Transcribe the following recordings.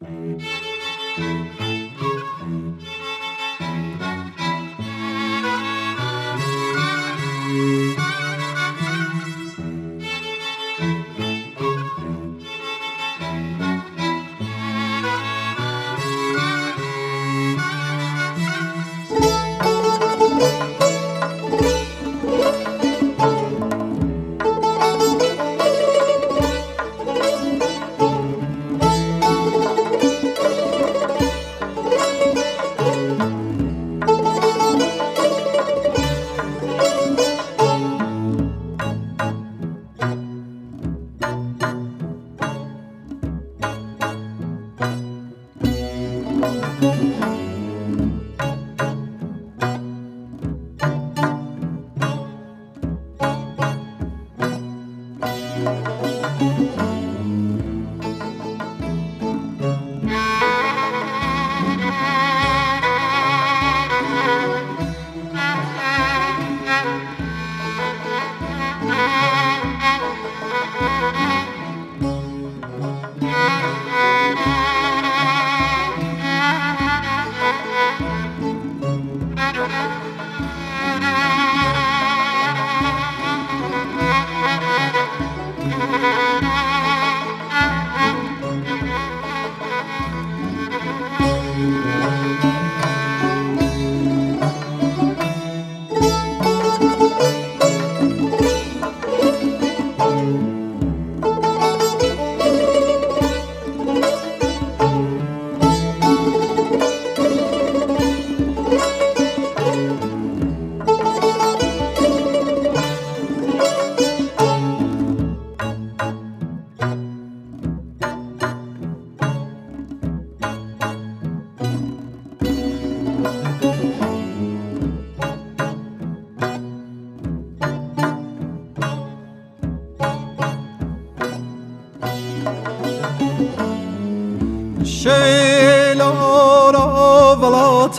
شیلارا ولات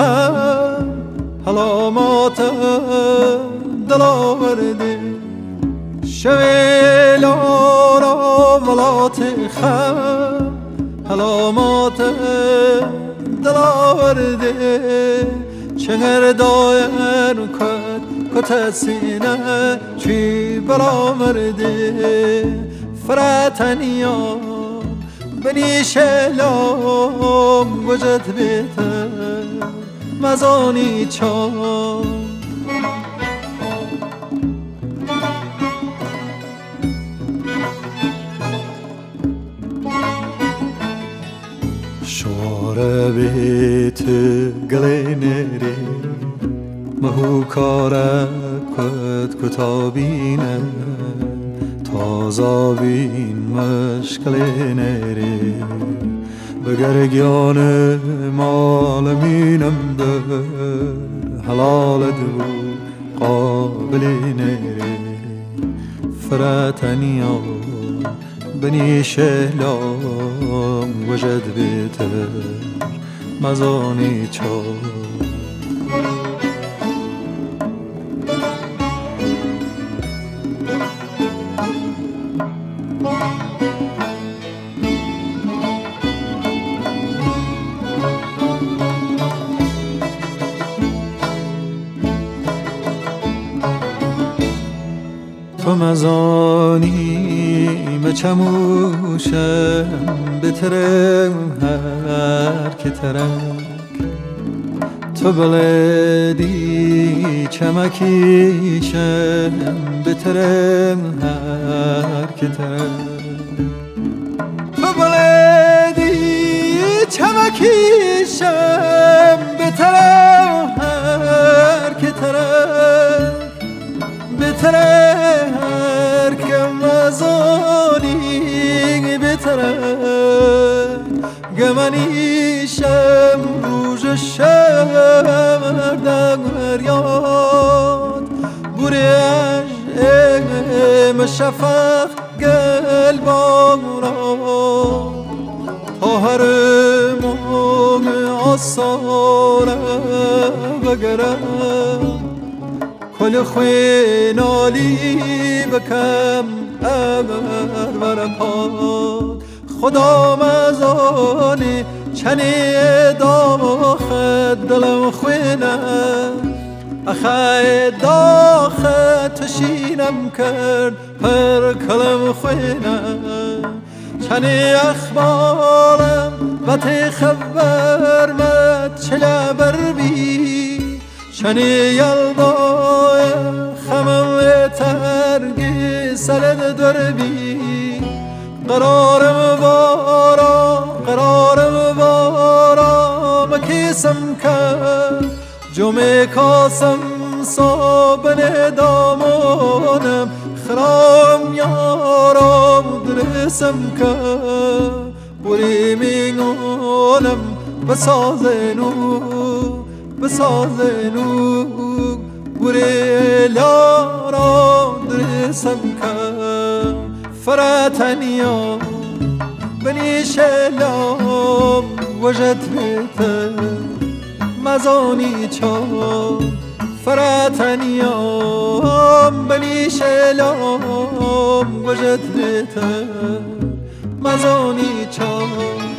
خم حلامات دل آورده شیلارا ولات خم حلامات دل آورده چنگر دایر کت سینه چی بلا مرده فراتنیا بنی شلام وجد بیتر مزانی چام شوار بیت گلی نری مهو کاره کتابینه تازابین مشکل نری بگرگیان مالمینم در حلال دو قابلی نری فراتنیا بنی شهلام وجد بیتر مزانی چار تو مزانی مچموشم بترم هر که ترک تو بلدی چمکیشم بترم هر که ترک تو بلدی چمکیشم بترم هر که ترک بتره که مزانی بتره گمانیشم روز شب در یاد بوریش ام شفق گل بارا تا هر موم آسانه بگرم کل خوی نالی بکم اگر ورپاد خدا مزان چنی داخل دلم خوینه اخای داخل تشینم کرد پر کلم خوینه چنی اخبارم و تی خبر مد چلا بر بی چنی یلدای خمم ترگی سلد دربی قرارم بارا مکیسم کرد جمعه کاسم صابن دامانم خرام یارم درسم کرد بوری میگونم بسازنو بوری لارم درسم کرد فراتنیا بني شلام وجد بيته مزاني چا فراتنيام بني شلام وجد بيته مزاني چا